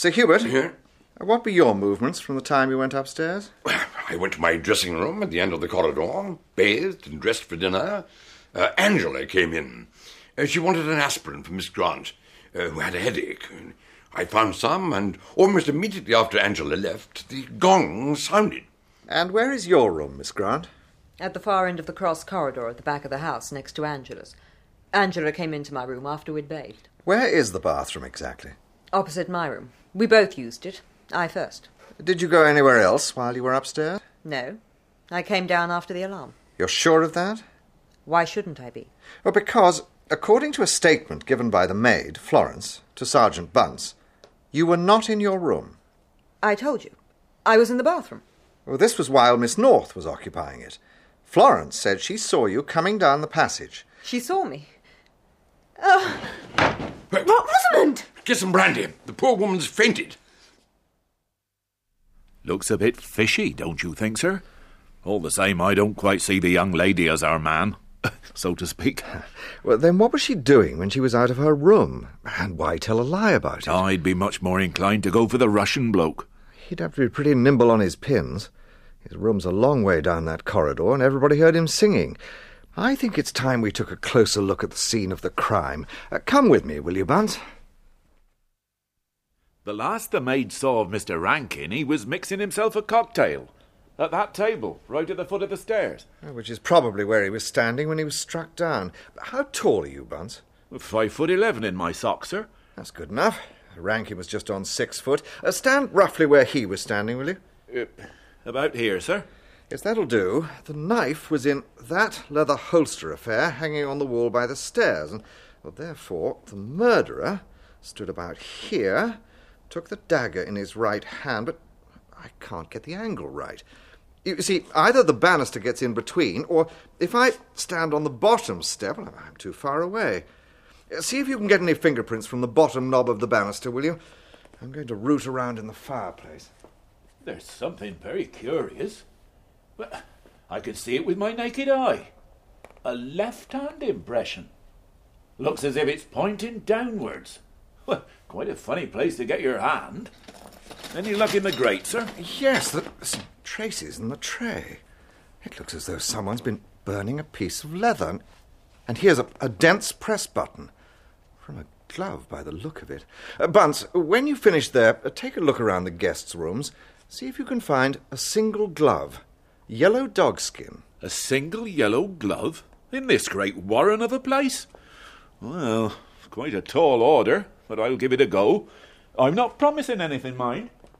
Sir Hubert? Here? What were your movements from the time you went upstairs? I went to my dressing room at the end of the corridor, bathed and dressed for dinner. Angela came in. She wanted an aspirin for Miss Grant, who had a headache. I found some, and almost immediately after Angela left, the gong sounded. And where is your room, Miss Grant? At the far end of the cross corridor at the back of the house, next to Angela's. Angela came into my room after we'd bathed. Where is the bathroom exactly? Opposite my room. We both used it. I first. Did you go anywhere else while you were upstairs? No. I came down after the alarm. You're sure of that? Why shouldn't I be? Well, because, according to a statement given by the maid, Florence, to Sergeant Bunce, you were not in your room. I told you. I was in the bathroom. Well, this was while Miss North was occupying it. Florence said she saw you coming down the passage. She saw me. Rosamond! Get some brandy. The poor woman's fainted. Looks a bit fishy, don't you think, sir? All the same, I don't quite see the young lady as our man, so to speak. Well, then what was she doing when she was out of her room? And why tell a lie about it? I'd be much more inclined to go for the Russian bloke. He'd have to be pretty nimble on his pins. His room's a long way down that corridor, and everybody heard him singing. I think it's time we took a closer look at the scene of the crime. Come with me, will you, Bunce? The last the maid saw of Mr. Rankin, he was mixing himself a cocktail. At that table, right at the foot of the stairs. Which is probably where he was standing when he was struck down. How tall are you, Bunce? 5'11" in my socks, sir. That's good enough. Rankin was just on 6 foot. Stand roughly where he was standing, will you? About here, sir. Yes, that'll do. The knife was in that leather holster affair hanging on the wall by the stairs, and therefore the murderer stood about here, took the dagger in his right hand, but I can't get the angle right. You see, either the banister gets in between, or if I stand on the bottom step, well, I'm too far away. See if you can get any fingerprints from the bottom knob of the banister, will you? I'm going to root around in the fireplace. There's something very curious. But I can see it with my naked eye. A left-hand impression. Looks as if it's pointing downwards. Well, quite a funny place to get your hand. Any luck in the grate, sir? Yes, there's some traces in the tray. It looks as though someone's been burning a piece of leather. And here's a dense press button. From a glove, by the look of it. Bunce, when you finish there, take a look around the guests' rooms. See if you can find a single glove. Yellow dogskin. A single yellow glove? In this great warren of a place? Well, quite a tall order, but I'll give it a go. I'm not promising anything, mind.